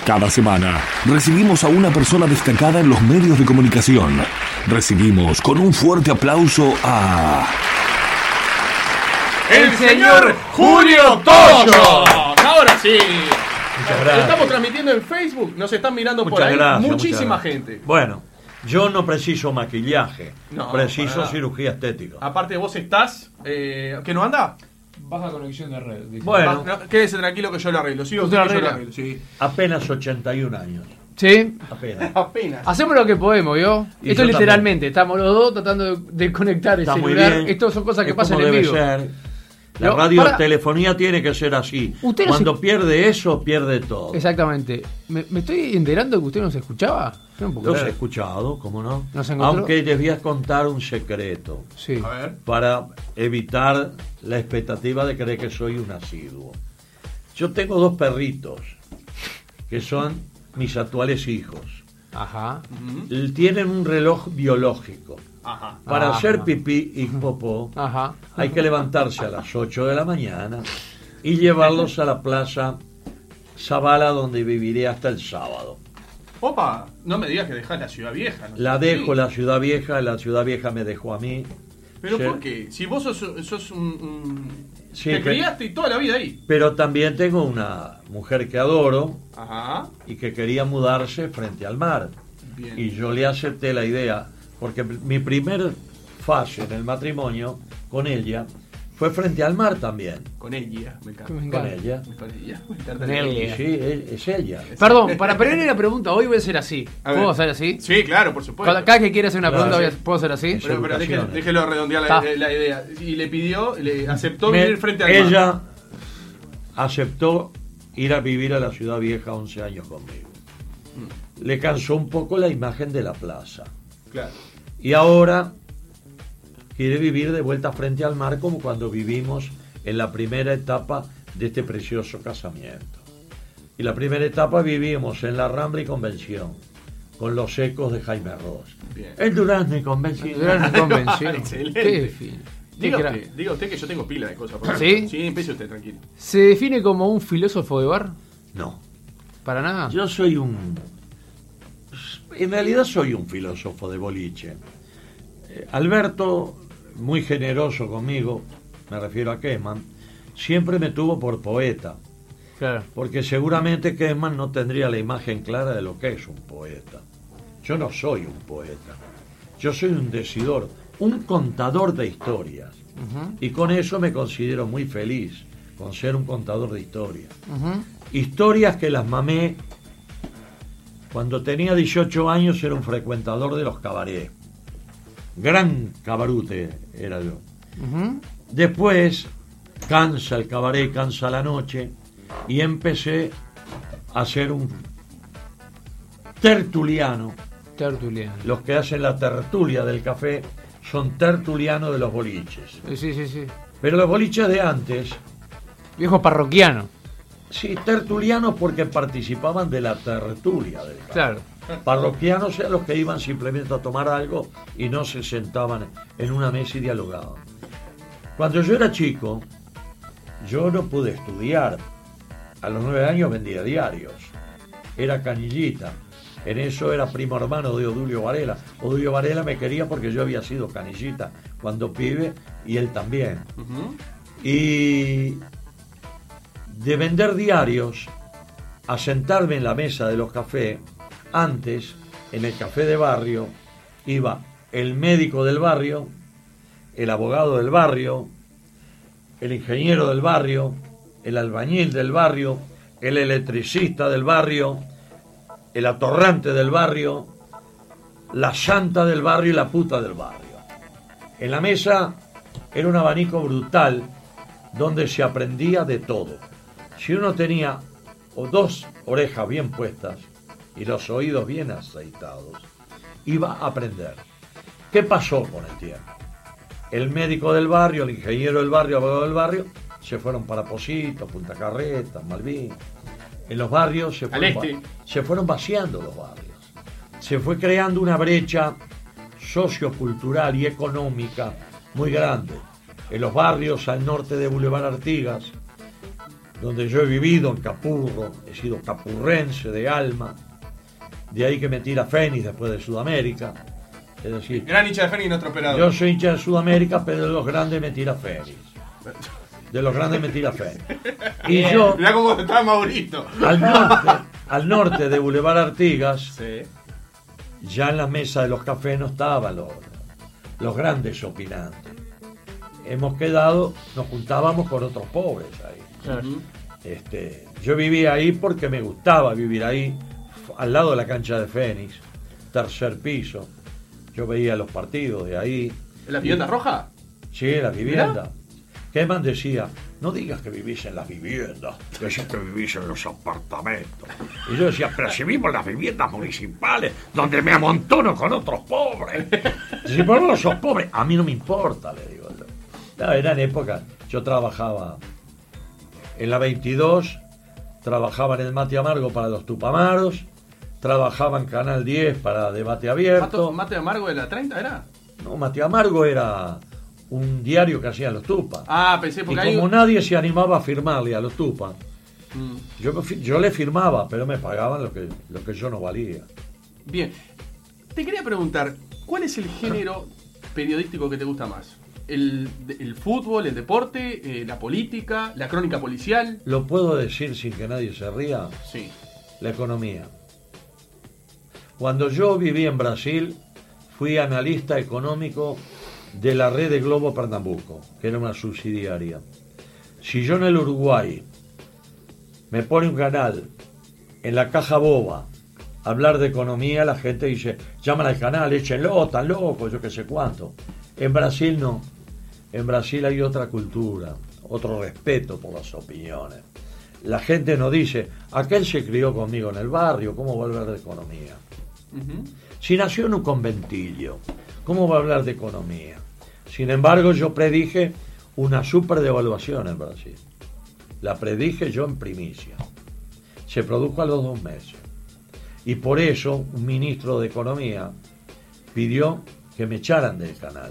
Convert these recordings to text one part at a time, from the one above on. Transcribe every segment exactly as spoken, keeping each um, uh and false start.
Cada semana recibimos a una persona destacada en los medios de comunicación. Recibimos con un fuerte aplauso a... ¡El señor Julio Toyo! Ahora sí. Muchas gracias. Estamos transmitiendo en Facebook, nos están mirando Muchas por ahí gracias, muchísima muchas gente. Bueno, yo no preciso maquillaje, No, preciso para cirugía estética. Aparte vos estás... Eh, ¿Que no anda? Baja conexión de red. Dice. Bueno, Va, no, quédese tranquilo que yo lo arreglo. Sí, ¿Usted usted lo que yo lo arregla? arreglo, sí. apenas ochenta y un años. Sí. Apenas. Apenas. Hacemos lo que podemos, ¿yo? Y Esto yo literalmente, estamos los dos tratando de, de conectar el Está muy celular. bien. Esto son cosas que Es pasan como en debe vivo. ser. La Pero, radiotelefonía tiene que ser así. Usted no Cuando se- pierde eso, pierde todo. Exactamente. ¿Me, me estoy enterando de que usted no se escuchaba? Yo no puedo Los he creer. escuchado, ¿cómo no? ¿Nos encontró? Aunque les voy a contar un secreto Sí. A ver. para evitar la expectativa de creer que soy un asiduo. Yo tengo dos perritos que son mis actuales hijos. Ajá. Tienen un reloj biológico. Ajá. Para Ajá. hacer pipí y popó Ajá. hay que levantarse a las ocho de la mañana y llevarlos a la plaza Zavala, donde viviré hasta el sábado. Opa, no me digas que dejás la ciudad vieja. ¿no? La dejo Sí. en la ciudad vieja, la ciudad vieja me dejó a mí. Pero Sí. ¿por qué? Si vos sos, sos un... un- Sí, te pero- criaste toda la vida ahí. Pero también tengo una mujer que adoro Ajá. y que quería mudarse frente al mar. Bien. Y yo le acepté la idea, porque mi primer fase en el matrimonio con ella fue frente al mar también. Con ella, me encanta. Me Con encanta. ella. Con ella, me encanta. Con ella. Sí, es, es ella. Perdón, para prevenir la pregunta, hoy voy a ser así. A ver. ¿Puedo hacer así? Sí, claro, por supuesto. Cada, cada que quiera hacer una Claro, pregunta, sí. voy a- ¿puedo ser así? Eso. Pero, pero déjelo, Educación. déjelo redondear la, Está. la idea. Y le pidió, le aceptó Me- vivir frente al mar. ella aceptó ir a vivir a la ciudad vieja once años conmigo. Mm. Le cansó un poco la imagen de la plaza. Claro. Y ahora quiere vivir de vuelta frente al mar, como cuando vivimos en la primera etapa de este precioso casamiento. Y la primera etapa vivimos en la Rambla y Convención, con los ecos de Jaime Ross. Bien. El Durazno y Convención. Gran convención. Excelente. Qué fino. Qué Diga crack. usted, diga usted que yo tengo pila de cosas. por ¿Sí? favor. Sí, empiece usted, tranquilo. ¿Se define como un filósofo de bar? No, ¿Para nada? yo soy un... En realidad soy un filósofo de boliche. Eh, Alberto, muy generoso conmigo, me refiero a Keman, siempre me tuvo por poeta. Claro. Porque seguramente Keman no tendría la imagen clara de lo que es un poeta. Yo no soy un poeta. Yo soy un decidor, un contador de historias. Ujú, Y con eso me considero muy feliz, con ser un contador de historias. ujú. Historias que las mamé cuando tenía dieciocho años, era un frecuentador de los cabarets. Gran cabarute era yo. Ujú. Después, cansa el cabaret, cansa la noche, y empecé a ser un tertuliano. Tertuliano. Los que hacen la tertulia del café son tertulianos de los boliches. Sí, sí, sí. Pero los boliches de antes, Viejo parroquiano. sí, tertulianos porque participaban de la tertulia del café. Claro. Parroquianos eran los que iban simplemente a tomar algo y no se sentaban en una mesa y dialogaban. Cuando yo era chico, yo no pude estudiar. A los nueve años vendía diarios. Era canillita. En eso era primo hermano de Odulio Varela. Odulio Varela me quería porque yo había sido canillita cuando pibe y él también. Ujú. Y de vender diarios a sentarme en la mesa de los cafés, antes, en el café de barrio, iba el médico del barrio, el abogado del barrio, el ingeniero del barrio, el albañil del barrio, el electricista del barrio, el atorrante del barrio, la santa del barrio y la puta del barrio. En la mesa era un abanico brutal donde se aprendía de todo. Si uno tenía o dos orejas bien puestas y los oídos bien aceitados, iba a aprender. ¿Qué pasó con el tiempo? El médico del barrio, el ingeniero del barrio, el abogado del barrio, se fueron para Posito, Punta Carreta, Malvin. En los barrios se fueron, Al este. va- se fueron vaciando los barrios. Se fue creando una brecha sociocultural y económica muy grande. En los barrios al norte de Boulevard Artigas, donde yo he vivido, en Capurro, he sido capurrense de alma, de ahí que me tira Fénix después de Sudamérica. Es decir, gran hincha de Fénix, nuestro operador. Yo soy hincha de Sudamérica, pero de los grandes me tira Fénix. De los grandes me tira Fénix. Y Bien. yo, Mirá cómo está Maurito. al norte, al norte de Boulevard Artigas, Sí. ya en la mesa de los cafés no estaban los, los grandes opinantes. Hemos quedado, nos juntábamos con otros pobres ahí. Ujú. Este, yo vivía ahí porque me gustaba vivir ahí, al lado de la cancha de Fénix, tercer piso. Yo veía los partidos de ahí. ¿En la vivienda roja? Sí, la vivienda. Keman decía, no digas que vivís en las viviendas, decís que vivís en los apartamentos. Y yo decía, pero si vivo en las viviendas municipales, donde me amontono con otros pobres. Si por no sos pobre, a mí no me importa, le digo yo. No, eran épocas, yo trabajaba en la veintidós, trabajaba en el Mate Amargo para los Tupamaros, trabajaba en Canal diez para Debate Abierto. ¿Mate, mate amargo de la treinta era? No, Mate Amargo era un diario que hacían los Tupas. Ah, pensé Y porque como hay... nadie se animaba a firmarle a los Tupas, Mm, yo, yo le firmaba, pero me pagaban lo que, lo que yo no valía. Bien. Te quería preguntar, ¿cuál es el género periodístico que te gusta más? ¿El, el fútbol, el deporte, eh, la política, la crónica policial? ¿Lo puedo decir sin que nadie se ría? Sí. La economía. Cuando yo viví en Brasil, fui analista económico de la red de Globo Pernambuco, que era una subsidiaria. Si yo en el Uruguay me pone un canal en la caja boba a hablar de economía, la gente dice, llaman al canal, échenlo, tan loco, yo qué sé cuánto. En Brasil no. En Brasil hay otra cultura, otro respeto por las opiniones. La gente no dice, aquel se crió conmigo en el barrio, ¿cómo va a hablar de economía? Ujú. Si nació en un conventillo, ¿cómo va a hablar de economía? Sin embargo, yo predije una superdevaluación en Brasil. La predije yo en primicia. Se produjo a los dos meses. Y por eso un ministro de Economía pidió que me echaran del canal.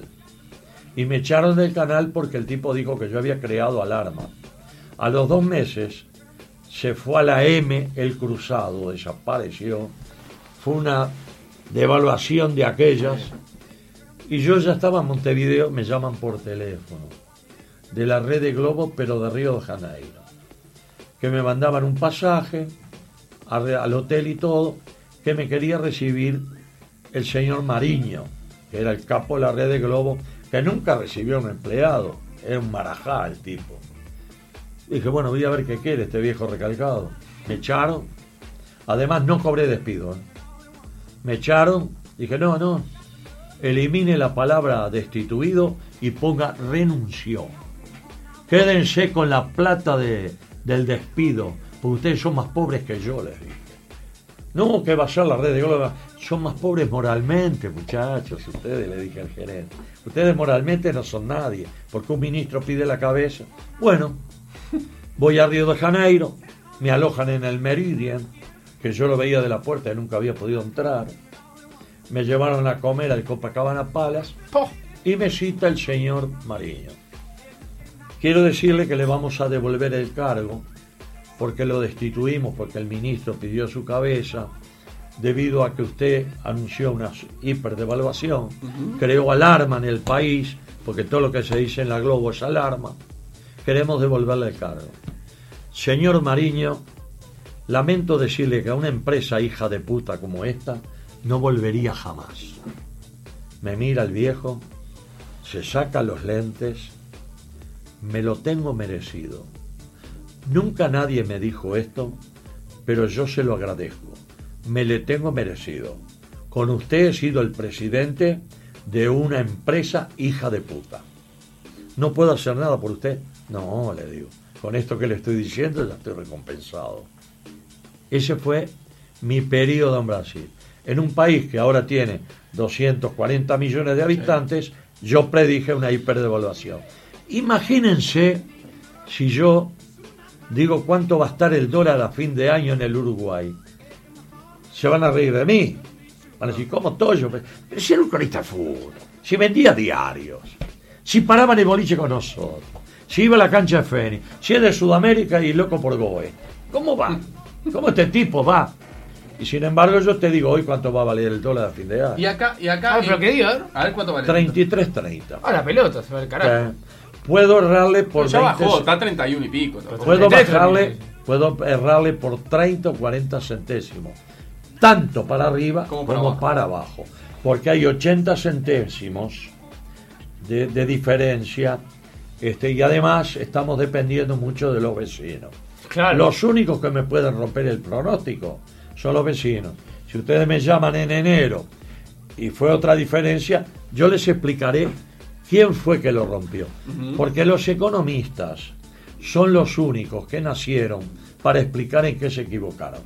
Y me echaron del canal porque el tipo dijo que yo había creado alarma. A los dos meses se fue a la M el cruzado, desapareció. Fue una devaluación de aquellas. Y yo ya estaba en Montevideo, me llaman por teléfono, de la red de Globo, pero de Río de Janeiro, que me mandaban un pasaje a, al hotel y todo, que me quería recibir el señor Mariño, que era el capo de la red de Globo, que nunca recibió a un empleado, era un marajá el tipo. Dije, bueno, voy a ver qué quiere este viejo recalcado. Me echaron, además no cobré despido, ¿eh? Me echaron, dije, no, no, elimine la palabra destituido y ponga renunció. Quédense con la plata de, del despido, porque ustedes son más pobres que yo, les dije. No, que va a ser la red de Globo, son más pobres moralmente, muchachos, ustedes, le dije al gerente. Ustedes moralmente no son nadie, porque un ministro pide la cabeza. Bueno, voy a Río de Janeiro, me alojan en el Meridian, que yo lo veía de la puerta y nunca había podido entrar. Me llevaron a comer al Copacabana Palace y me cita el señor Mariño. Quiero decirle que le vamos a devolver el cargo porque lo destituimos, porque el ministro pidió su cabeza, debido a que usted anunció una hiperdevaluación, uh-huh. creó alarma en el país, porque todo lo que se dice en la Globo es alarma. Queremos devolverle el cargo. Señor Mariño, lamento decirle que a una empresa hija de puta como esta no volvería jamás. Me mira el viejo, se saca los lentes, me lo tengo merecido. Nunca nadie me dijo esto, pero yo se lo agradezco. Me le tengo merecido. Con usted he sido el presidente de una empresa hija de puta. ¿No puedo hacer nada por usted? No, le digo. Con esto que le estoy diciendo ya estoy recompensado. Ese fue mi periodo en Brasil. En un país que ahora tiene doscientos cuarenta millones de habitantes, yo predije una hiperdevaluación. Imagínense si yo digo cuánto va a estar el dólar a fin de año en el Uruguay. Se van a reír de mí. Van a decir, ¿cómo Toyo? Pero si era un cronista de fútbol, si vendía diarios, si paraban el boliche con nosotros, Si iba a la cancha de Fénix, si es de Sudamérica y loco por Goe. ¿Cómo va? ¿Cómo este tipo va? Y sin embargo yo te digo hoy cuánto va a valer el dólar a fin de año. Y acá, y acá. Ah, pero que diga, a ver. A ver cuánto vale. treinta y tres treinta. Ah, la pelota, se va al carajo. Eh, puedo errarle por ya veinte bajó, ce- está treinta y uno y pico. tampoco. Puedo treinta y tres bajarle, también. puedo errarle por treinta o cuarenta centésimos. Tanto para arriba Como como para para abajo. abajo. Porque hay ochenta centésimos de, de diferencia. Este, y además estamos dependiendo mucho de los vecinos. Claro. Los únicos que me pueden romper el pronóstico son los vecinos. Si ustedes me llaman en enero y fue otra diferencia, yo les explicaré quién fue que lo rompió. Ujú. Porque los economistas son los únicos que nacieron para explicar en qué se equivocaron.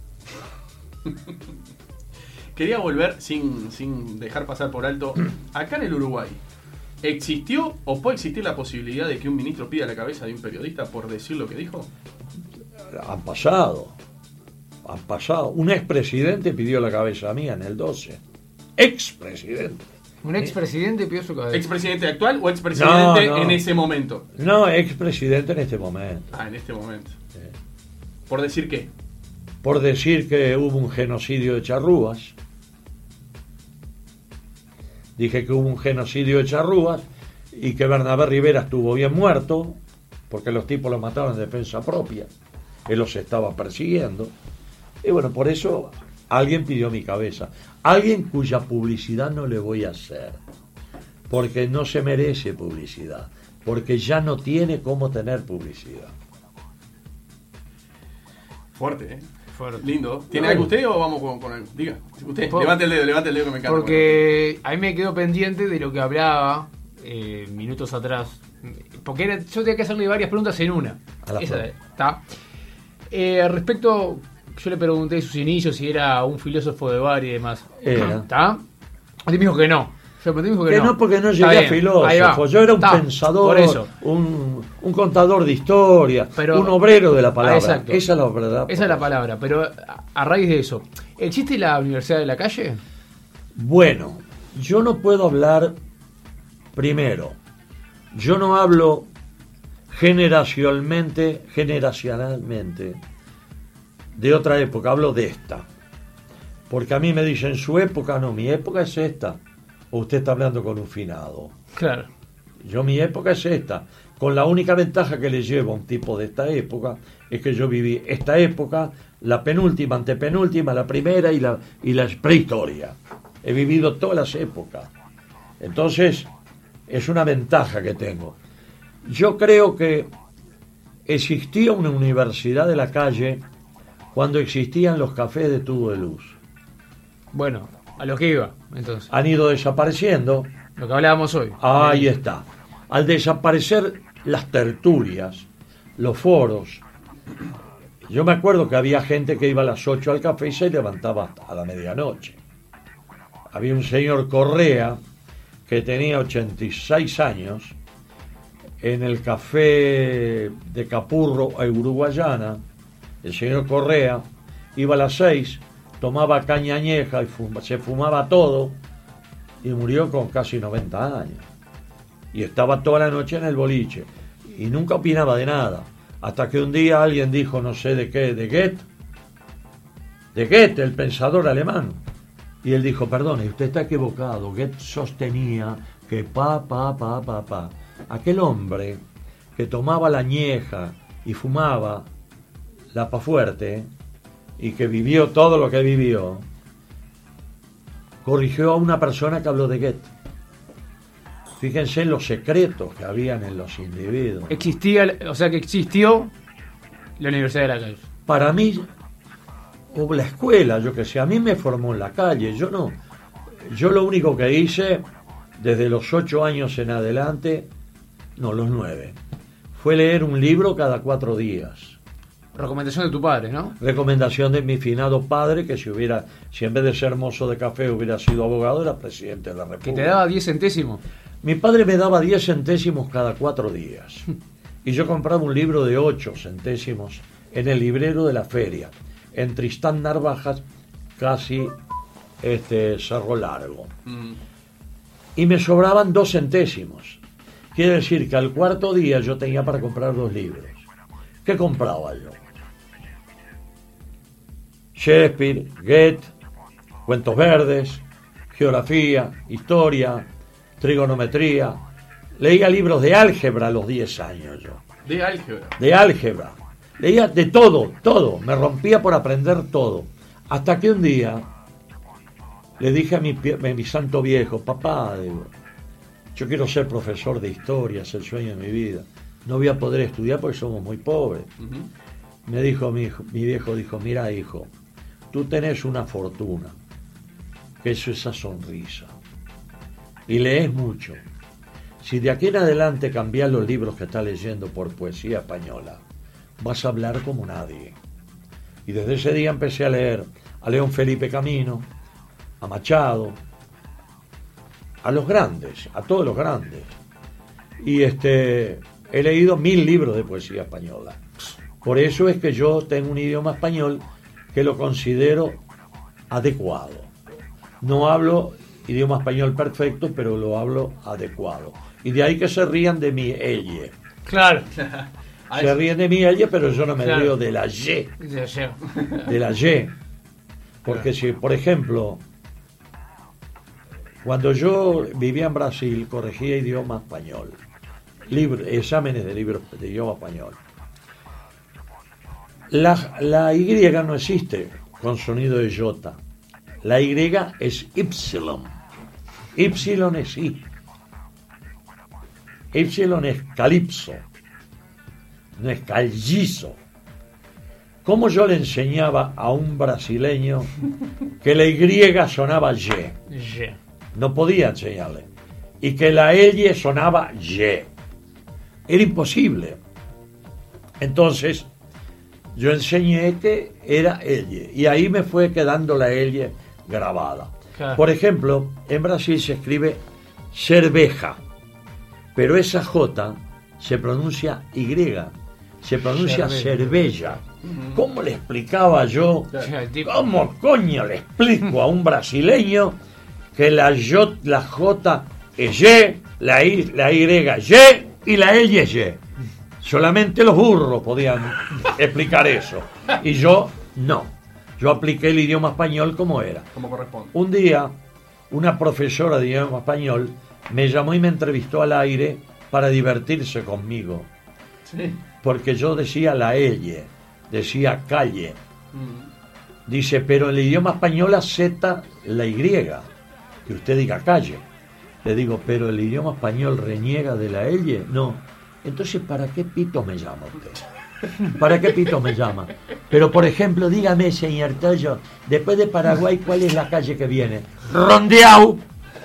Quería volver sin, sin dejar pasar por alto. Acá en el Uruguay, ¿existió o puede existir la posibilidad de que un ministro pida la cabeza de un periodista por decir lo que dijo? Han pasado, han pasado. Un expresidente pidió la cabeza mía en el doce. Expresidente. Un expresidente pidió su cabeza. ¿Expresidente actual o expresidente No, no. en ese momento? No, expresidente en este momento. Ah, en este momento. Sí. ¿Por decir qué? Por decir que hubo un genocidio de charrúas. Dije que hubo un genocidio de charrúas y que Bernabé Rivera estuvo bien muerto porque los tipos lo mataron en defensa propia. Él los estaba persiguiendo. Y bueno, por eso alguien pidió mi cabeza. Alguien cuya publicidad no le voy a hacer. Porque no se merece publicidad. Porque ya no tiene cómo tener publicidad. Fuerte, ¿eh? Fuerte. Lindo. ¿Tiene No. algo usted o vamos con, con algo? Diga. Usted, ¿Puedo? levante el dedo, levante el dedo que me encanta. Porque a mí me quedó pendiente de lo que hablaba eh, minutos atrás. Porque era, yo tenía que hacerle varias preguntas en una. A la Esa, flor. ¿está? Eh, respecto, yo le pregunté de sus inicios si era un filósofo de bar y demás. Era. ¿Está? Él me dijo que no. Yo me dijo que, Que no. no, porque no Está llegué a bien, ahí filósofo. va. Yo era un Está, pensador, por eso. Un, un contador de historia, Pero- un obrero de la palabra. Ah, exacto. Esa es la verdad. Esa es la palabra, pero a, a raíz de eso, ¿existe la Universidad de la Calle? Bueno, yo no puedo hablar primero. Yo no hablo generacionalmente, generacionalmente de otra época, hablo de esta. Porque a mí me dicen su época, no, mi época es esta. O usted está hablando con un finado. Claro. Yo mi época es esta, con la única ventaja que le llevo a un tipo de esta época es que yo viví esta época, la penúltima, antepenúltima, la primera y la, y la prehistoria. He vivido todas las épocas. Entonces, es una ventaja que tengo. Yo creo que existía una universidad de la calle cuando existían los cafés de tubo de luz. Bueno, a lo que iba, entonces. Han ido desapareciendo. Lo que hablábamos hoy. Ahí está. Al desaparecer las tertulias, los foros, yo me acuerdo que había gente que iba a las ocho al café y se levantaba hasta a la medianoche. Había un señor Correa que tenía ochenta y seis años en el café de Capurro a Uruguayana. El señor Correa iba a las seis, tomaba caña añeja y fuma- se fumaba todo y murió con casi noventa años. Y estaba toda la noche en el boliche y nunca opinaba de nada. Hasta que un día alguien dijo, no sé de qué, de Goethe, de Goethe, el pensador alemán. Y él dijo, perdone, usted está equivocado. Goethe sostenía que pa, pa, pa, pa, pa. Aquel hombre que tomaba la añeja y fumaba la pa fuerte y que vivió todo lo que vivió, corrigió a una persona que habló de Goethe. Fíjense en los secretos que habían en los individuos. Existía, o sea que existió la Universidad de la Calle. Para mí, o la escuela, yo que sé, a mí me formó en la calle. Yo no. Yo lo único que hice, desde los ocho años en adelante, no, los nueve, fue leer un libro cada cuatro días. Recomendación de tu padre, ¿no? Recomendación de mi finado padre, que si hubiera, si en vez de ser mozo de café hubiera sido abogado, era presidente de la República. Que te daba diez centésimos. Mi padre me daba diez centésimos cada cuatro días. Y yo compraba un libro de ocho centésimos en el librero de la feria, en Tristán Narvajas, casi este, Cerro Largo. Mm. Y me sobraban dos centésimos. Quiere decir que al cuarto día yo tenía para comprar dos libros. ¿Qué compraba yo? Shakespeare, Goethe, cuentos verdes, geografía, historia, trigonometría. Leía libros de álgebra a los diez años yo. De álgebra. De álgebra. Leía de todo, todo. Me rompía por aprender todo. Hasta que un día le dije a mi, a mi santo viejo, papá, digo, yo quiero ser profesor de historia, es el sueño de mi vida. No voy a poder estudiar porque somos muy pobres. Uh-huh. Me dijo mi, hijo, mi viejo, dijo, mira hijo, tú tenés una fortuna, que es esa sonrisa, y lees mucho. Si de aquí en adelante cambias los libros que estás leyendo por poesía española, vas a hablar como nadie. Y desde ese día empecé a leer a León Felipe Camino, a Machado, a los grandes, a todos los grandes. Y este he leído mil libros de poesía española. Por eso es que yo tengo un idioma español que lo considero adecuado. No hablo idioma español perfecto, pero lo hablo adecuado. Y de ahí que se rían de mi elle. Claro. Se ríen de mi elle, pero yo no me claro. río de la ye. De la ye. Porque si, por ejemplo, cuando yo vivía en Brasil, corregía idioma español. Libro, exámenes de libros de idioma español. La, la Y no existe con sonido de J. La Y es Y. Y es I. Y es calipso. No es callizo. ¿Cómo yo le enseñaba a un brasileño que la Y sonaba Y? Y. No podía enseñarle. Y que la L sonaba Y. Era imposible. Entonces, yo enseñé que era L. Y ahí me fue quedando la L grabada. Claro. Por ejemplo, en Brasil se escribe cerveja. Pero esa J se pronuncia Y. Se pronuncia cervella. ¿Cómo le explicaba yo? ¿Cómo coño le explico a un brasileño que la J, la J es Y, la Y, la Y es Y y la L es Y? Solamente los burros podían explicar eso. Y yo no. Yo apliqué el idioma español como era. Como corresponde. Un día, una profesora de idioma español me llamó y me entrevistó al aire para divertirse conmigo. Sí. Porque yo decía la L, decía calle. Mm. Dice, pero en el idioma español acepta la Y, que usted diga calle. Le digo, pero el idioma español reniega de la L. No. Entonces, ¿para qué pito me llama usted? ¿Para qué pito me llama? Pero, por ejemplo, dígame, señor Toyo, después de Paraguay, ¿cuál es la calle que viene? Rondeau.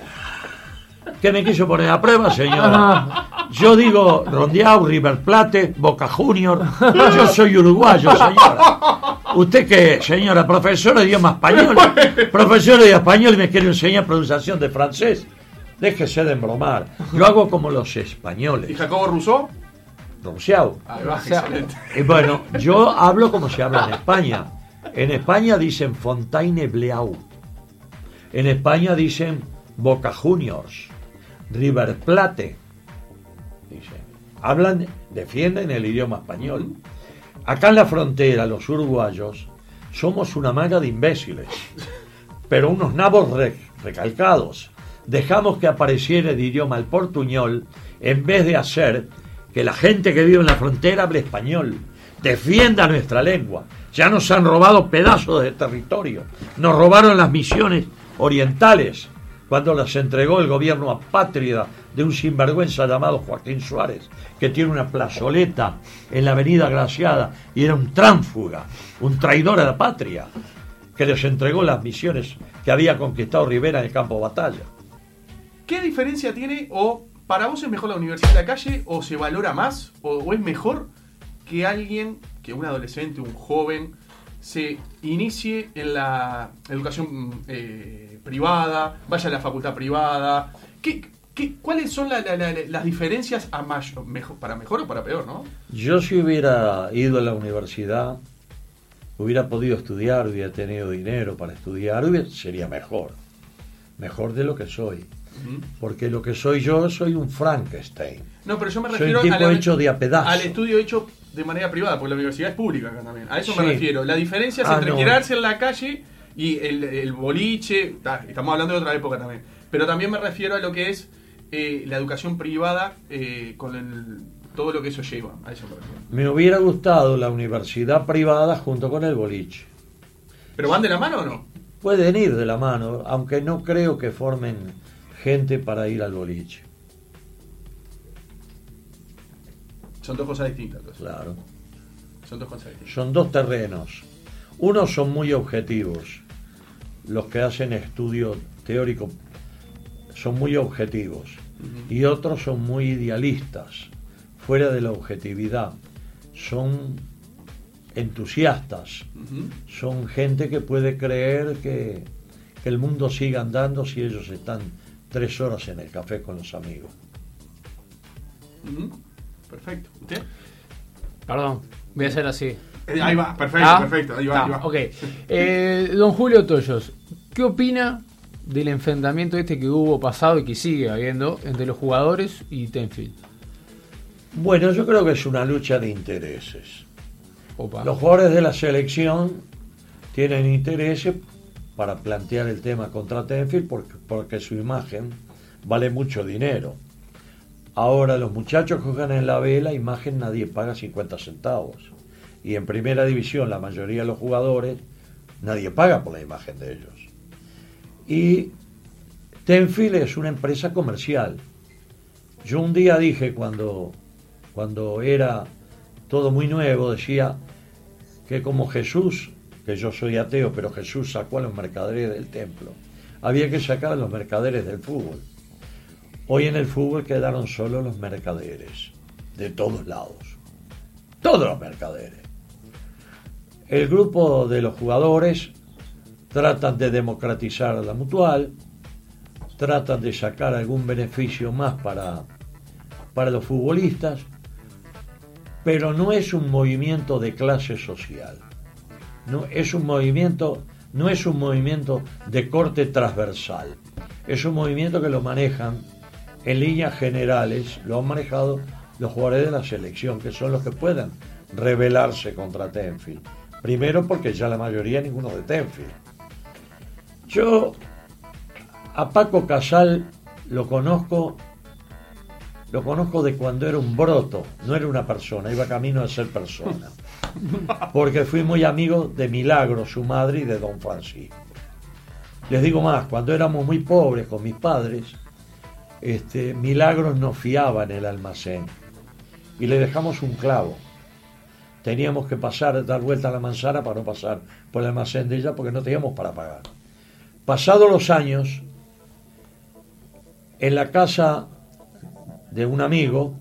¿Qué me quiso poner a prueba, señora? Yo digo Rondeau, River Plate, Boca Junior. Yo soy uruguayo, señora. ¿Usted qué, señora? Profesora de idioma español. Profesora de idioma español y me quiere enseñar pronunciación de francés. Déjese de embromar. Yo hago como los españoles. ¿Y Jacobo Rousseau? Rousseau. Ahí va, excelente. Y bueno, yo hablo como se habla en España. En España dicen Fontainebleau. En España dicen Boca Juniors, River Plate. Dicen. Hablan, defienden el idioma español. Acá en la frontera, los uruguayos somos una manga de imbéciles, pero unos nabos re, recalcados. Dejamos que apareciera el idioma el portuñol en vez de hacer que la gente que vive en la frontera hable español, defienda nuestra lengua. Ya nos han robado pedazos de territorio. Nos robaron las misiones orientales cuando las entregó el gobierno apátrida de un sinvergüenza llamado Joaquín Suárez, que tiene una plazoleta en la avenida Graciada y era un tránsfuga, un traidor a la patria, que les entregó las misiones que había conquistado Rivera en el campo de batalla. ¿Qué diferencia tiene, o para vos es mejor la universidad de la calle, o se valora más, o, o es mejor que alguien, que un adolescente, un joven, se inicie en la educación eh, privada, vaya a la facultad privada? ¿Qué, qué, ¿Cuáles son la, la, la, las diferencias a mayor, mejor, para mejor o para peor, no? Yo si hubiera ido a la universidad, hubiera podido estudiar, hubiera tenido dinero para estudiar, hubiera, sería mejor. Mejor de lo que soy. Ujú. Porque lo que soy yo, soy un Frankenstein. No, pero yo me Soy refiero un tipo a la- hecho de a pedazos. al estudio hecho de manera privada, porque la universidad es pública acá también. A eso Sí. me refiero. La diferencia es Ah, entre no. quedarse en la calle y el, el boliche. ta, Estamos hablando de otra época también. Pero también me refiero a lo que es eh, la educación privada eh, con el, todo lo que eso lleva. A eso me refiero. Me hubiera gustado la universidad privada junto con el boliche. ¿Pero van de la mano o no? Pueden ir de la mano, aunque no creo que formen gente para ir al boliche. Son dos cosas distintas. Entonces. Claro. Son dos cosas distintas. Son dos terrenos. Unos son muy objetivos. Los que hacen estudio teórico son muy objetivos. Ujú. Y otros son muy idealistas, fuera de la objetividad. Son entusiastas. Ujú. Son gente que puede creer que, que el mundo siga andando si ellos están tres horas en el café con los amigos. Ujú. Perfecto. ¿Usted? Perdón, voy a hacer así. Eh, ahí va, perfecto, ¿Ah? perfecto. Ahí va, Está, ahí va. ok. Eh, don Julio Toyos, ¿qué opina del enfrentamiento este que hubo pasado y que sigue habiendo entre los jugadores y Tenfield? Bueno, yo creo que es una lucha de intereses. Opa. Los jugadores de la selección tienen intereses para plantear el tema contra Tenfield porque, porque su imagen vale mucho dinero. Ahora los muchachos que juegan en la B, la imagen nadie paga cincuenta centavos. Y en primera división la mayoría de los jugadores nadie paga por la imagen de ellos. Y Tenfield es una empresa comercial. Yo un día dije cuando, cuando era todo muy nuevo, decía que como Jesús, que yo soy ateo, pero Jesús sacó a los mercaderes del templo, había que sacar a los mercaderes del fútbol. Hoy en el fútbol quedaron solo los mercaderes, de todos lados. Todos los mercaderes. El grupo de los jugadores tratan de democratizar la mutual, tratan de sacar algún beneficio más para, para los futbolistas, pero no es un movimiento de clase social. No es un movimiento, no es un movimiento de corte transversal. Es un movimiento que lo manejan en líneas generales, lo han manejado los jugadores de la selección, que son los que pueden rebelarse contra Tenfield. Primero porque ya la mayoría ninguno de Tenfield. Yo a Paco Casal lo conozco, lo conozco de cuando era un broto, no era una persona, iba camino a ser persona. Porque fui muy amigo de Milagro, su madre, y de Don Francisco. Les digo más, cuando éramos muy pobres con mis padres, este, Milagros nos fiaba en el almacén y le dejamos un clavo. Teníamos que pasar, dar vuelta a la manzana para no pasar por el almacén de ella porque no teníamos para pagar. Pasados los años, en la casa de un amigo,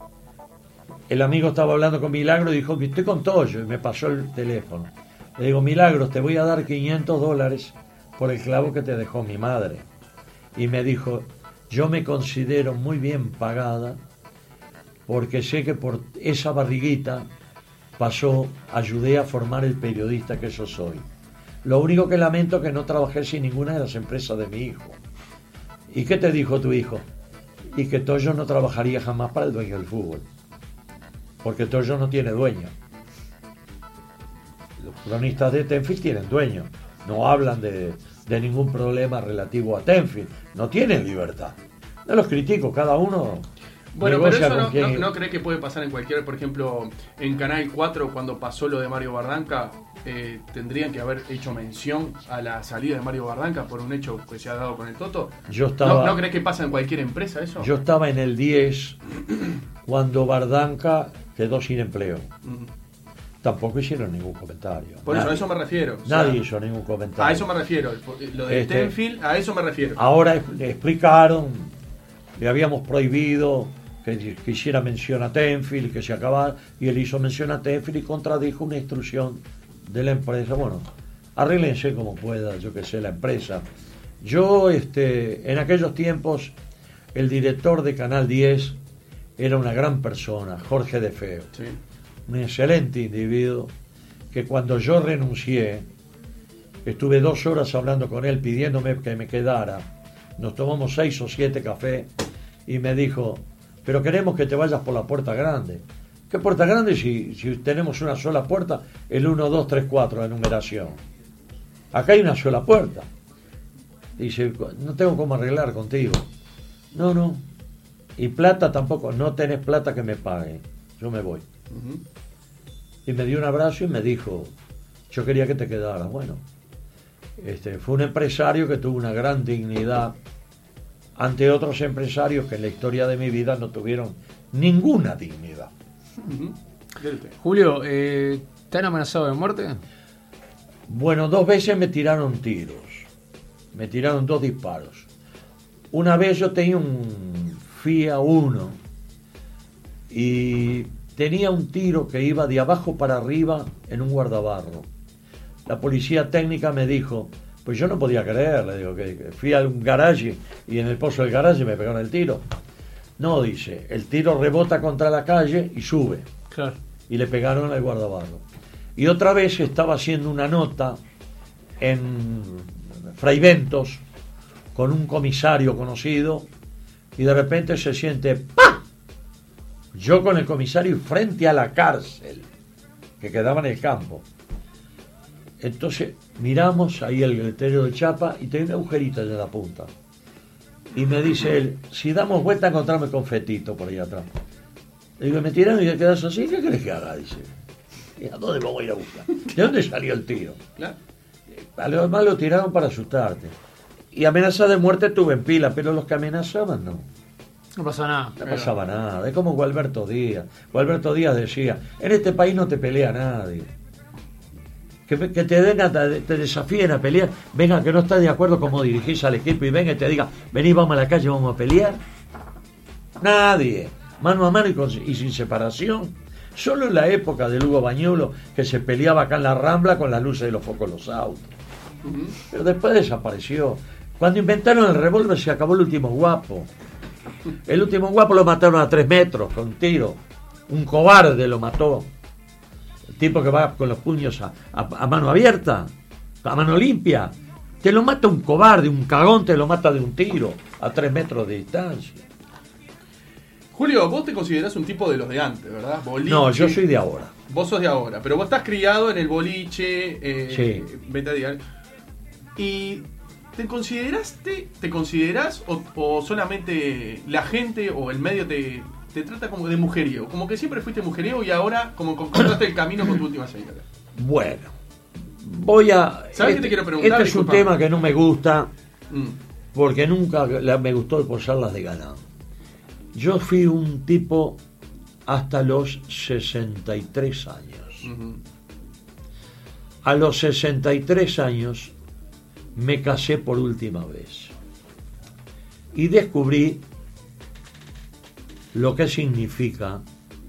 el amigo estaba hablando con Milagro y dijo que estoy con Toyo y me pasó el teléfono. Le digo, Milagros, te voy a dar quinientos dólares por el clavo que te dejó mi madre. Y me dijo, yo me considero muy bien pagada porque sé que por esa barriguita pasó, ayudé a formar el periodista que yo soy. Lo único que lamento es que no trabajé sin ninguna de las empresas de mi hijo. ¿Y qué te dijo tu hijo? Y que Toyo no trabajaría jamás para el dueño del fútbol. Porque Toyo no tiene dueño. Los cronistas de Tenfield tienen dueño. No hablan de, de ningún problema relativo a Tenfield. No tienen libertad. No los critico, cada uno... Bueno, pero negocia eso con no, quien- no, no cree que puede pasar en cualquier, por ejemplo, en Canal cuatro cuando pasó lo de Mario Bardanca, eh, tendrían que haber hecho mención a la salida de Mario Bardanca por un hecho que se ha dado con el Toto. Yo estaba- ¿No, ¿No crees que pasa en cualquier empresa eso? Yo estaba en el diez cuando Bardanca quedó sin empleo. Mm. Tampoco hicieron ningún comentario. Por eso, Nadie. a eso me refiero. O sea, Nadie hizo ningún comentario. a eso me refiero. Lo de Este- Tenfield, a eso me refiero. Ahora es- le explicaron, le habíamos prohibido que, que hiciera mención a Tenfield, que se acabara, y él hizo mención a Tenfield y contradijo una instrucción de la empresa. Bueno, arréglense como pueda, yo que sé, la empresa. Yo, este, en aquellos tiempos, el director de Canal diez era una gran persona, Jorge De Feo. Sí. Un excelente individuo que cuando yo renuncié, estuve dos horas hablando con él pidiéndome que me quedara. nos tomamos seis o siete cafés y me dijo, pero queremos que te vayas por la puerta grande. ¿Qué puerta grande si, si tenemos una sola puerta? El uno, dos, tres, cuatro, la numeración. Acá hay una sola puerta. Dice, no tengo cómo arreglar contigo. No, no. Y plata tampoco, no tenés plata que me pague. Yo me voy. Uh-huh. Y me dio un abrazo y me dijo, yo quería que te quedaras. Bueno, este, fue un empresario que tuvo una gran dignidad ante otros empresarios que en la historia de mi vida no tuvieron ninguna dignidad. Uh-huh. Julio, eh, ¿te han amenazado de muerte? Bueno, dos veces me tiraron tiros. Me tiraron dos disparos. Una vez yo tenía un Fiat Uno y tenía un tiro que iba de abajo para arriba en un guardabarro. La policía técnica me dijo, pues yo no podía creer, le digo, que, que fui a un garaje y en el pozo del garaje me pegaron el tiro. No, dice, el tiro rebota contra la calle y sube. Claro. Y le pegaron al guardabarro. Y otra vez estaba haciendo una nota en Fraiventos con un comisario conocido y de repente se siente ¡pam! Yo con el comisario frente a la cárcel que quedaba en el campo. Entonces miramos ahí el letrero de chapa y tenía una agujerita en la punta. Y me dice él, si damos vuelta encontramos confetito por ahí atrás. Le digo, me tiraron y te quedas así, ¿qué querés que haga? Dice, ¿y a dónde me voy a ir a buscar? ¿De dónde salió el tiro? Claro. A lo demás lo tiraron para asustarte. Y amenaza de muerte tuve en pila, pero los que amenazaban no. No pasa nada. No pasaba nada. Es como Gualberto Díaz. Gualberto Díaz decía, en este país no te pelea nadie. Que, que te den a, te desafíen a pelear, venga que no estás de acuerdo cómo dirigís al equipo y venga y te diga, vení, vamos a la calle, vamos a pelear. Nadie. Mano a mano y, con, y sin separación. Solo en la época de Lugo Bañuelo, que se peleaba acá en la Rambla con las luces de los focos de los autos. Uh-huh. Pero después desapareció. Cuando inventaron el revólver se acabó el último guapo. El último guapo lo mataron a tres metros con un tiro. Un cobarde lo mató. El tipo que va con los puños a, a, a mano abierta, a mano limpia. Te lo mata un cobarde, un cagón te lo mata de un tiro a tres metros de distancia. Julio, vos te considerás un tipo de los de antes, ¿verdad? Boliche. No, yo soy de ahora. Vos sos de ahora, pero vos estás criado en el boliche, eh, sí. Beta Dial. ¿Y te consideraste, te considerás o, o solamente la gente o el medio te, te trata como de mujeriego? Como que siempre fuiste mujeriego y ahora como encontraste el camino con tu última señora. Bueno, voy a... ¿Sabes este, qué te quiero preguntar? Este es un tema que no me gusta mm. porque nunca me gustó posarlas de ganado. Yo fui un tipo hasta los sesenta y tres años. Uh-huh. A los sesenta y tres años me casé por última vez. Y descubrí lo que significa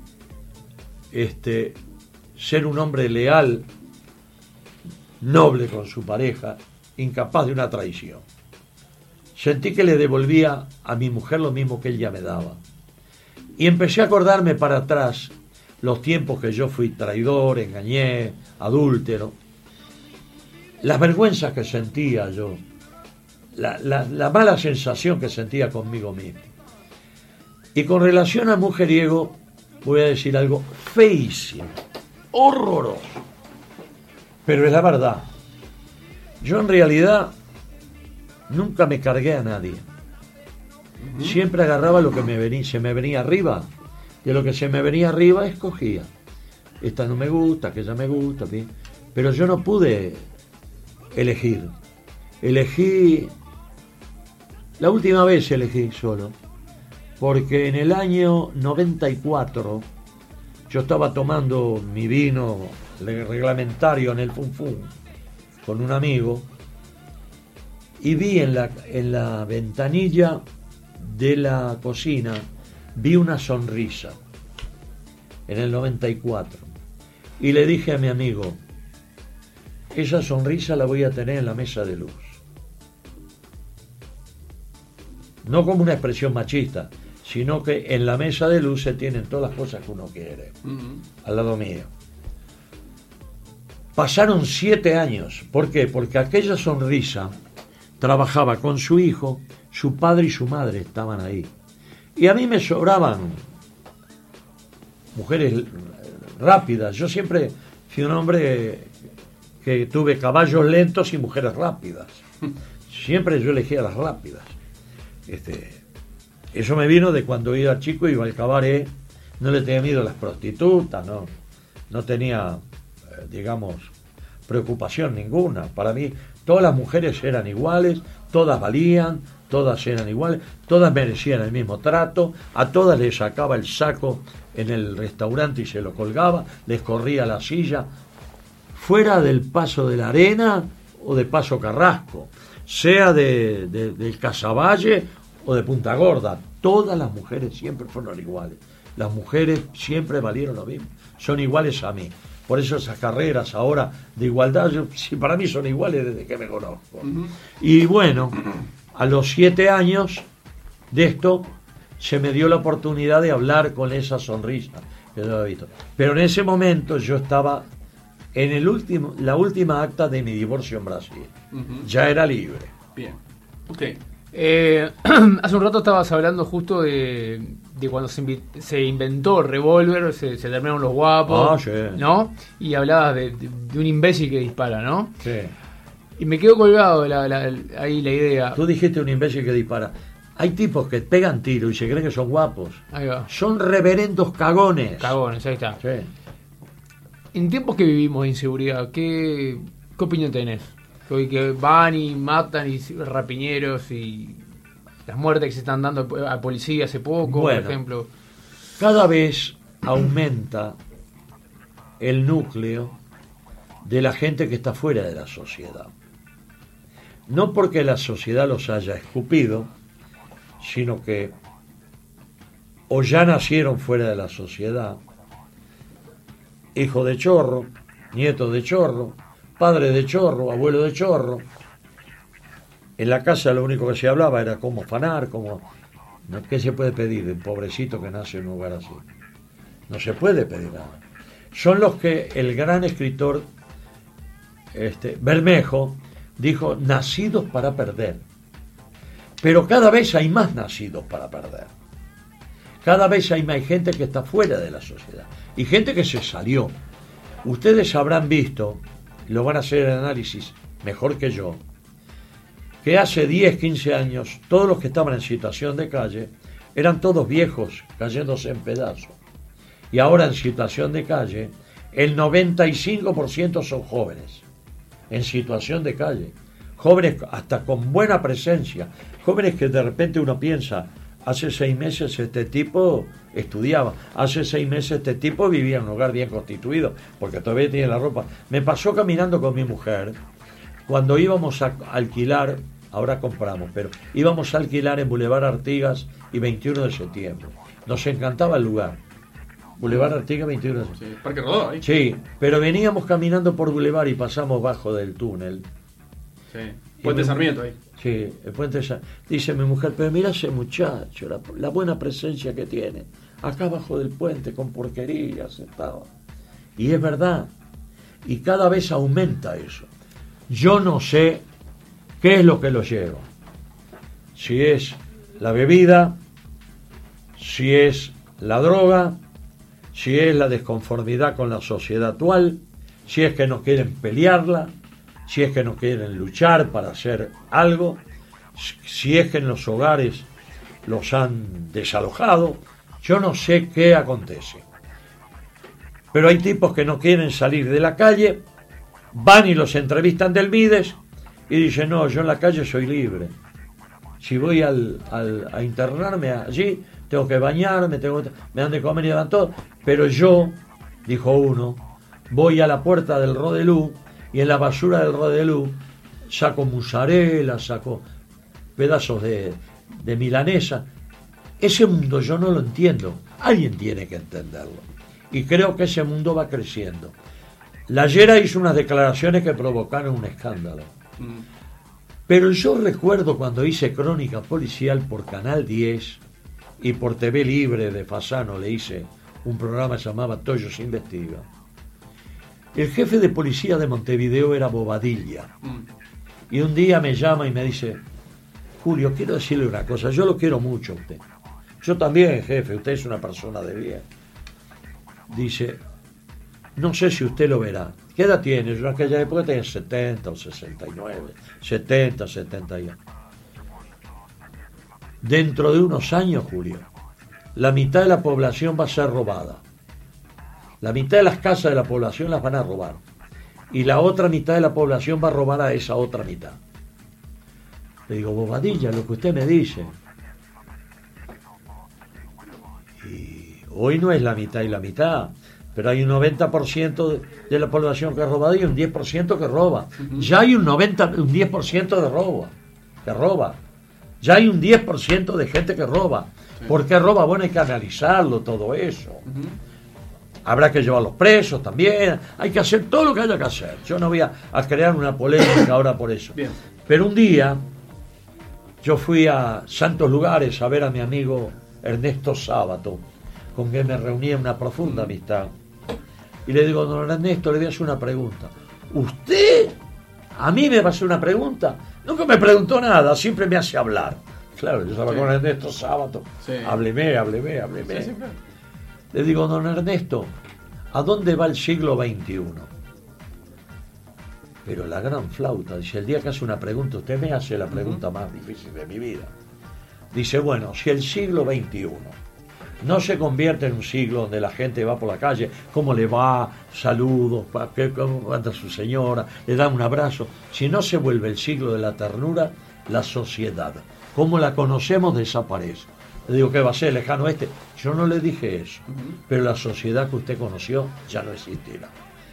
este, ser un hombre leal, noble con su pareja, incapaz de una traición. Sentí que le devolvía a mi mujer lo mismo que ella me daba. Y empecé a acordarme para atrás los tiempos que yo fui traidor, engañé, adúltero. Las vergüenzas que sentía yo. La, la, la mala sensación que sentía conmigo mismo. Y con relación al mujeriego, voy a decir algo feísimo, horroroso. Pero es la verdad. Yo en realidad... nunca me cargué a nadie. Uh-huh. Siempre agarraba lo que me venía, se me venía arriba. De lo que se me venía arriba escogía. Esta no me gusta, aquella me gusta. ¿sí? Pero yo no pude elegir. Elegí... La última vez elegí solo. Porque en el año noventa y cuatro yo estaba tomando mi vino reglamentario en el Fun Fun con un amigo. Y vi en la, en la ventanilla de la cocina, vi una sonrisa, en el noventa y cuatro. Y le dije a mi amigo, esa sonrisa la voy a tener en la mesa de luz. No como una expresión machista, sino que en la mesa de luz se tienen todas las cosas que uno quiere, uh-huh. al lado mío. Pasaron siete años. ¿Por qué? Porque aquella sonrisa trabajaba con su hijo, su padre y su madre estaban ahí. Y a mí me sobraban mujeres rápidas. Yo siempre fui un hombre que tuve caballos lentos y mujeres rápidas. Siempre yo elegía las rápidas. Este, eso me vino de cuando era chico, iba al cabaret, no le tenía miedo a las prostitutas, no, no tenía, eh, digamos, preocupación ninguna. Para mí todas las mujeres eran iguales, todas valían, todas eran iguales, todas merecían el mismo trato, a todas les sacaba el saco en el restaurante y se lo colgaba, les corría la silla, fuera del Paso de la Arena o de Paso Carrasco, sea de, de, del Casaballe o de Punta Gorda, todas las mujeres siempre fueron iguales. Las mujeres siempre valieron lo mismo, son iguales a mí. Por eso esas carreras ahora de igualdad, yo, sí, para mí son iguales desde que me conozco. Uh-huh. Y bueno, a los siete años de esto se me dio la oportunidad de hablar con esa sonrisa que yo había visto. Pero en ese momento yo estaba en el último, la última acta de mi divorcio en Brasil. Uh-huh. Ya era libre. Bien. ¿Usted? Eh, hace un rato estabas hablando justo de, de cuando se, invi- se inventó el revólver, se, se terminaron los guapos, ah, sí. ¿no? Y hablabas de, de, de un imbécil que dispara, ¿no? Sí. Y me quedó colgado la, la, la, ahí la idea. Tú dijiste un imbécil que dispara. Hay tipos que pegan tiro y se creen que son guapos. Ahí va. Son reverendos cagones. Cagones, ahí está. Sí. En tiempos que vivimos de inseguridad, ¿qué, qué opinión tenés? Que, que van y matan y rapiñeros y las muertes que se están dando a policía hace poco, bueno, por ejemplo. Cada vez aumenta el núcleo de la gente que está fuera de la sociedad. No porque la sociedad los haya escupido, sino que o ya nacieron fuera de la sociedad, hijo de chorro, nieto de chorro, padre de chorro, abuelo de chorro. En la casa lo único que se hablaba era cómo fanar, cómo... ¿Qué se puede pedir de un pobrecito que nace en un lugar así? No se puede pedir nada. Son los que el gran escritor este, Bermejo dijo, nacidos para perder. Pero cada vez hay más nacidos para perder. Cada vez hay más gente que está fuera de la sociedad. Y gente que se salió. Ustedes habrán visto, lo van a hacer el análisis mejor que yo, que hace diez, quince años todos los que estaban en situación de calle eran todos viejos cayéndose en pedazos. Y ahora en situación de calle el noventa y cinco por ciento son jóvenes en situación de calle, jóvenes hasta con buena presencia, jóvenes que de repente uno piensa, hace seis meses este tipo estudiaba, hace seis meses este tipo vivía en un hogar bien constituido, porque todavía tiene la ropa. Me pasó caminando con mi mujer, cuando íbamos a alquilar, ahora compramos, pero íbamos a alquilar en Boulevard Artigas y veintiuno de septiembre. Nos encantaba el lugar. Boulevard Artigas, veintiuno de septiembre. Sí, Parque Rodó, ahí. Sí, pero veníamos caminando por Boulevard y pasamos bajo del túnel. Sí, Puente mi, Sarmiento ahí. Sí, el Puente Sarmiento. Dice mi mujer, pero mira ese muchacho, la, la buena presencia que tiene. Acá abajo del puente con porquerías estaba. Y es verdad. Y cada vez aumenta eso. Yo no sé qué es lo que lo lleva. Si es la bebida, si es la droga, si es la desconformidad con la sociedad actual, si es que no quieren pelearla, si es que no quieren luchar para hacer algo, si es que en los hogares los han desalojado. Yo no sé qué acontece. Pero hay tipos que no quieren salir de la calle, van y los entrevistan del Mides y dicen, no, yo en la calle soy libre. Si voy al, al, a internarme allí, tengo que bañarme, tengo, me dan de comer y me dan todo. Pero yo, dijo uno, voy a la puerta del Rodelú y en la basura del Rodelú saco musarela, saco pedazos de, de milanesa. Ese mundo yo no lo entiendo. Alguien tiene que entenderlo. Y creo que ese mundo va creciendo. La Llera hizo unas declaraciones que provocaron un escándalo. Mm. Pero yo recuerdo cuando hice Crónica Policial por Canal diez y por T V Libre de Fasano le hice un programa que se llamaba Toyos Investiga. El jefe de policía de Montevideo era Bobadilla. Mm. Y un día me llama y me dice, Julio, quiero decirle una cosa, yo lo quiero mucho a usted. Yo también, jefe, usted es una persona de bien. Dice, no sé si usted lo verá. ¿Qué edad tiene? Yo en aquella época tenía setenta o sesenta y nueve, setenta, setenta y uno. Dentro de unos años, Julio, la mitad de la población va a ser robada. La mitad de las casas de la población las van a robar. Y la otra mitad de la población va a robar a esa otra mitad. Le digo, bobadilla, lo que usted me dice. Y hoy no es la mitad y la mitad, pero hay un noventa por ciento de, de la población que es robada y un diez por ciento que roba. Uh-huh. Ya hay un noventa, un diez por ciento de robo, que roba. Ya hay un diez por ciento de gente que roba. Sí. ¿Por qué roba? Bueno, hay que analizarlo, todo eso. Uh-huh. Habrá que llevarlos presos también. Hay que hacer todo lo que haya que hacer. Yo no voy a, a crear una polémica ahora por eso. Bien. Pero un día yo fui a Santos Lugares a ver a mi amigo Ernesto Sábato, con quien me reuní en una profunda amistad. Y le digo, don Ernesto, le voy a hacer una pregunta. ¿Usted a mí me va a hacer una pregunta? Nunca me preguntó nada, siempre me hace hablar. Claro, yo estaba sí. con Ernesto Sábato. Sí. Hábleme, hábleme, hábleme. Sí, sí, claro. Le digo, don Ernesto, ¿a dónde va el siglo veintiuno? Pero la gran flauta, dice, el día que hace una pregunta, usted me hace la pregunta uh-huh. más difícil de mi vida. Dice, bueno, si el siglo veintiuno no se convierte en un siglo donde la gente va por la calle, ¿cómo le va? Saludos, ¿cómo anda su señora? Le da un abrazo. Si no se vuelve el siglo de la ternura, la sociedad, como la conocemos, desaparece. Le digo, ¿qué va a ser, lejano este? Yo no le dije eso, uh-huh. pero la sociedad que usted conoció ya no existirá.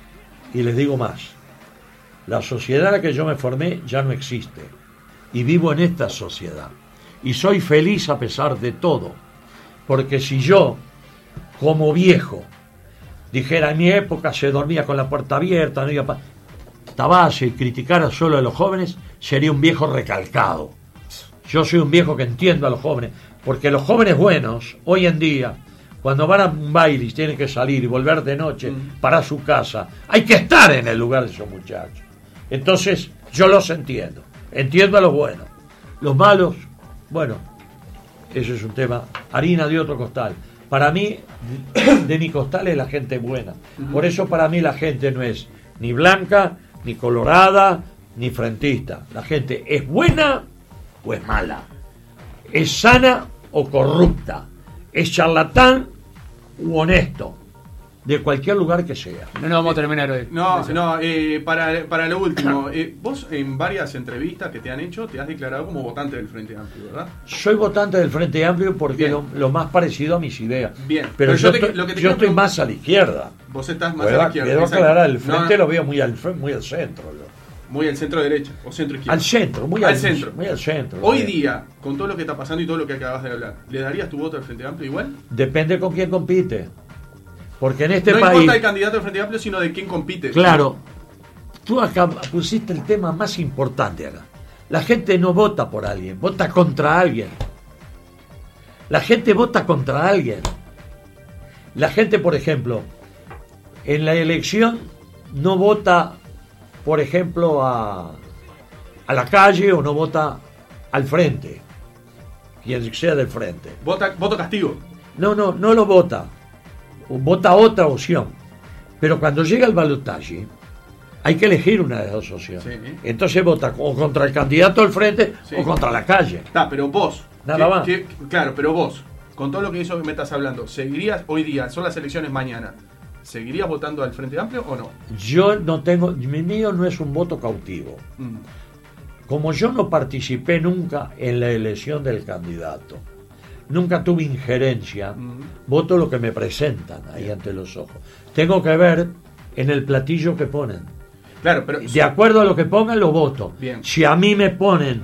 Y les digo más, la sociedad en la que yo me formé ya no existe. Y vivo en esta sociedad. Y soy feliz a pesar de todo. Porque si yo, como viejo, dijera en mi época se dormía con la puerta abierta, no iba pa... tabase y criticara solo a los jóvenes, sería un viejo recalcado. Yo soy un viejo que entiendo a los jóvenes. Porque los jóvenes buenos, hoy en día, cuando van a un baile y tienen que salir y volver de noche mm. para su casa, hay que estar en el lugar de esos muchachos. Entonces, yo los entiendo. Entiendo a los buenos. Los malos, bueno, eso es un tema, harina de otro costal. Para mí, de mi costal es la gente buena. Uh-huh. Por eso para mí la gente no es ni blanca, ni colorada, ni frentista. La gente es buena o es mala. Es sana o corrupta. Es charlatán u honesto. De cualquier lugar que sea. No, no vamos a terminar hoy. No, no, eh, para, para lo último, eh, vos en varias entrevistas que te han hecho te has declarado como votante del Frente Amplio, ¿verdad? Soy votante del Frente Amplio porque lo, lo más parecido a mis ideas. Bien. Pero, pero yo, yo, te, estoy, yo estoy más a la izquierda. Vos estás más ¿verdad? A la izquierda. Quiero aclarar, el Frente no, lo veo muy al, muy al centro. Yo. Muy al centro derecha o centro izquierda. Al centro, muy al, al centro. Muy al centro. Hoy día, con todo lo que está pasando y todo lo que acabas de hablar, ¿le darías tu voto al Frente Amplio igual? Depende con quién compite. Porque en este no país... No importa el candidato del Frente Amplio, sino de quién compite. Claro. Tú acá pusiste el tema más importante acá. La gente no vota por alguien, vota contra alguien. La gente vota contra alguien. La gente, por ejemplo, en la elección no vota, por ejemplo, a, a la calle o no vota al frente. Quien sea del frente. Vota, voto castigo. No, no, no lo vota. Vota otra opción. Pero cuando llega el balotaje, hay que elegir una de las dos opciones. Sí. Entonces vota o contra el candidato al frente sí. o contra la calle. Está, pero vos. Nada que, más. Que, claro, pero vos, con todo lo que eso que me estás hablando, ¿seguirías hoy día, son las elecciones mañana, ¿seguirías votando al Frente Amplio o no? Yo no tengo, mi mío no es un voto cautivo. Mm. Como yo no participé nunca en la elección del candidato, nunca tuve injerencia, mm. voto lo que me presentan ahí Bien. ante los ojos. Tengo que ver en el platillo que ponen. Claro, pero de acuerdo a lo que pongan, lo voto. Bien. Si a mí me ponen,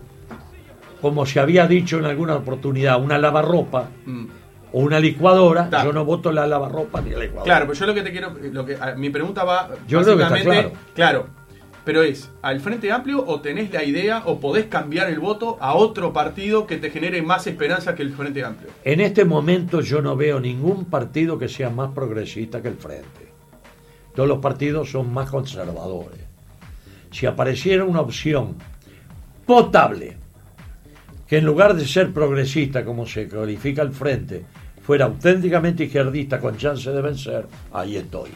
como se había dicho en alguna oportunidad, una lavarropa mm. o una licuadora, Ta. yo no voto la lavarropa ni la licuadora. Claro, pero yo lo que te quiero, lo que a, mi pregunta va yo básicamente, creo que está claro. claro. Pero es, ¿al Frente Amplio o tenés la idea o podés cambiar el voto a otro partido que te genere más esperanza que el Frente Amplio? En este momento yo no veo ningún partido que sea más progresista que el Frente. Todos los partidos son más conservadores. si apareciera una opción potable, que en lugar de ser progresista, como se califica al frente, fuera auténticamente izquierdista con chance de vencer, ahí estoy.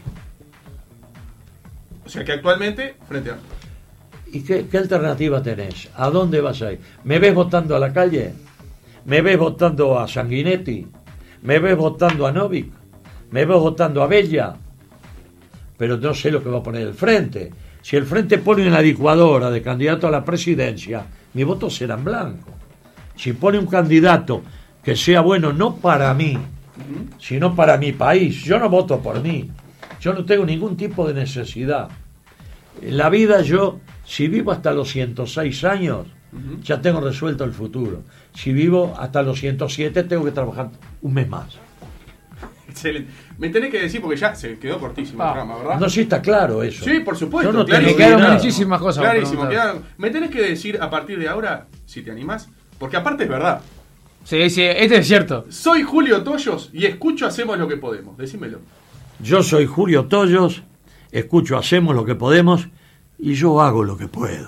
O sea que actualmente, frente a... ¿Y qué, qué alternativa tenés? ¿A dónde vas a ir? ¿Me ves votando a la calle? ¿Me ves votando a Sanguinetti? ¿Me ves votando a Novik? ¿Me ves votando a Bella? Pero no sé lo que va a poner el frente. Si el frente pone una licuadora de candidato a la presidencia, mi voto será en blanco. Si pone un candidato que sea bueno no para mí, sino para mi país, yo no voto por mí. Yo no tengo ningún tipo de necesidad. En la vida yo, si vivo hasta los ciento seis años, uh-huh. ya tengo resuelto el futuro. Si vivo hasta los ciento siete, tengo que trabajar un mes más. Excelente. Me tenés que decir, porque ya se quedó cortísimo ah. el programa, ¿verdad? No, sí está claro eso. Sí, por supuesto. Yo no clarísimo. Me quedaron muchísimas cosas. Clarísimo. Quedaron... Me tenés que decir a partir de ahora, si te animás, porque aparte es verdad. Sí, sí, este es cierto. Soy Julio Toyos y escucho Hacemos lo que podemos. Decímelo. Yo soy Julio Toyos, escucho Hacemos lo que podemos y yo hago lo que puedo.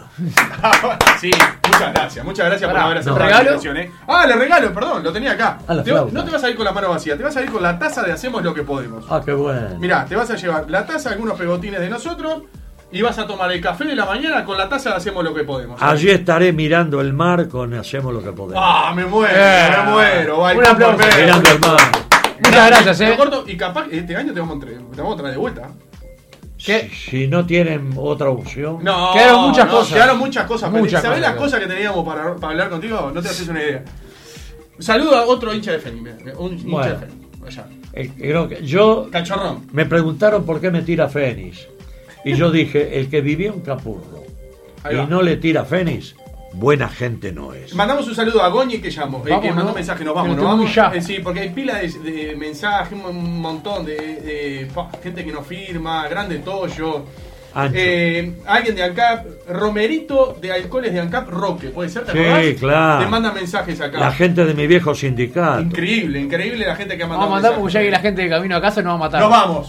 Sí, muchas gracias. Muchas gracias Pará, por haber aceptado ¿no? la ¿Regalo? invitación, ¿eh? Ah, le regalo, perdón, lo tenía acá. Ah, la te, flauta. no te vas a ir con la mano vacía, te vas a ir con la taza de Hacemos lo que podemos. Ah, qué bueno. Mirá, te vas a llevar la taza, algunos pegotines de nosotros y vas a tomar el café de la mañana con la taza de Hacemos lo que podemos. Allí estaré mirando el mar con Hacemos lo que podemos. Ah, me muero, Eh, me muero. Bye, un aplauso. bye, bye. Mirando el mar. Muchas gracias, eh. Lo corto, y capaz este año te vamos a traer, te vamos a traer de vuelta. ¿Qué? Si, si no tienen otra opción. No, Quedaron muchas no, cosas. Quedaron muchas cosas. Muchas ¿Sabés cosas. las cosas que teníamos para, para hablar contigo? No te haces una idea. Saludo a otro hincha de Fénix. Un hincha Bueno. de Fénix. Allá. Eh, creo que yo Cachorrón. me preguntaron por qué me tira Fénix. Y yo dije, el que vivía en Capurro Ahí y va. no le tira Fénix, buena gente no es. Mandamos un saludo a Goñi que llamó, eh, Vamos, que mandó ¿no? mensaje, nos Que vamos, lo nos tengo vamos. ya. Eh, sí, porque hay pila de, de mensajes, un montón de, de pa, gente que nos firma, grande Toyo. Ancho. Eh, alguien de ANCAP, Romerito de Alcoholes de ANCAP, Roque, ¿puede ser? ¿Te Sí, acordás? claro. Te manda mensajes acá. La gente de mi viejo sindicato. Increíble, increíble la gente que ha mandado Vamos a mandar mensajes. porque ya que la gente de camino a casa nos va a matar. Nos vamos.